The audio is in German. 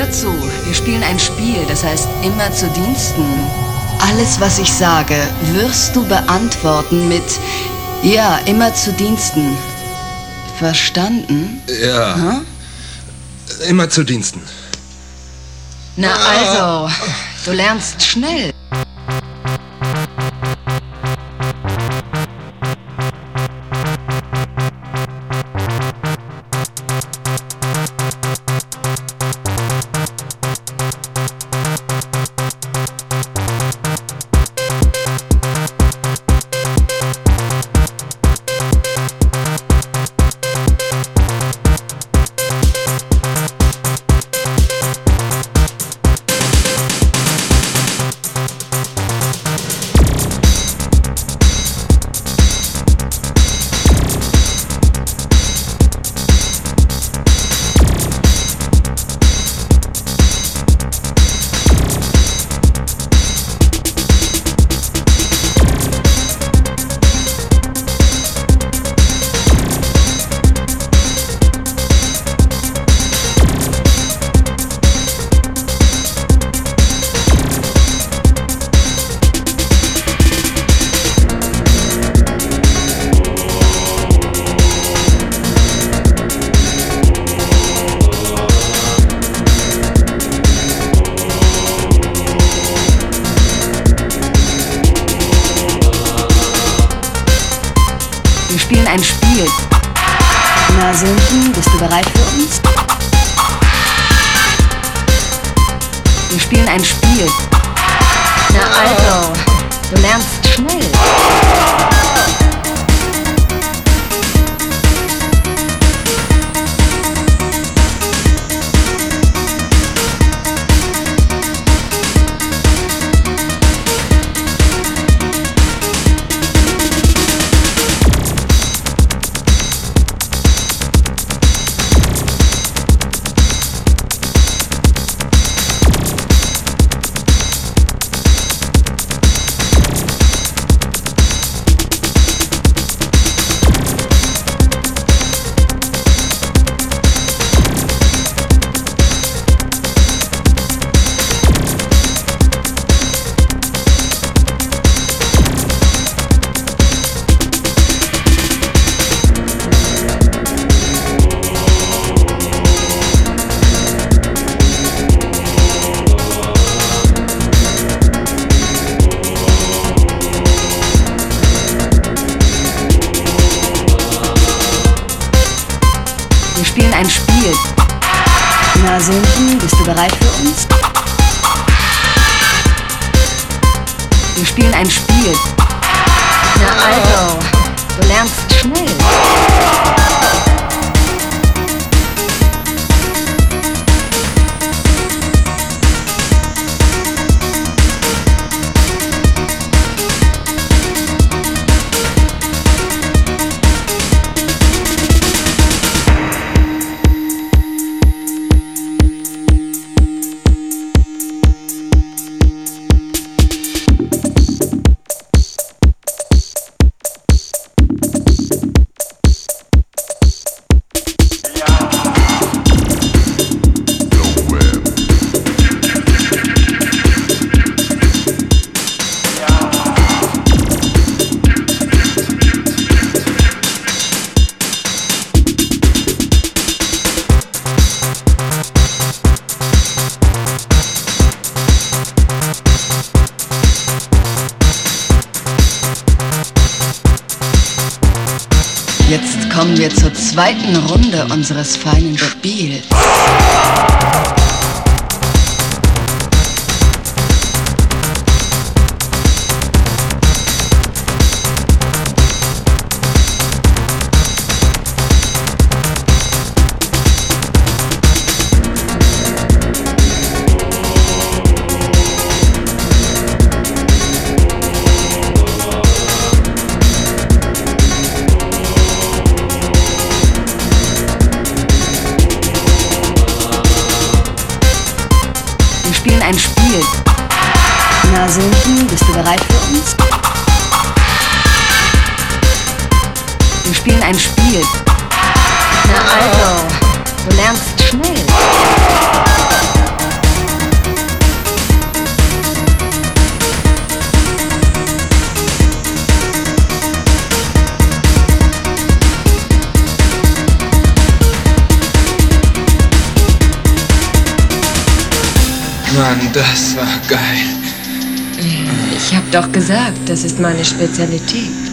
Hör zu, wir spielen ein Spiel, das heißt immer zu Diensten. Alles, was ich sage, wirst du beantworten mit ja, immer zu Diensten. Verstanden? Ja. Hm? Immer zu Diensten. Na also, du lernst schnell. Wir spielen ein Spiel. Na, Sünden, bist du bereit für uns? Wir spielen ein Spiel. Na also, du lernst schnell. Wir spielen ein Spiel. Na, Sünden, bist du bereit für uns? Wir spielen ein Spiel. Na also, du lernst schnell. Jetzt kommen wir zur zweiten Runde unseres feinen Spiels. Wir spielen ein Spiel. Na, Sünden, bist du bereit für uns? Wir spielen ein Spiel. Na also, du lernst schnell. Mann, das war geil. Ich hab doch gesagt, das ist meine Spezialität.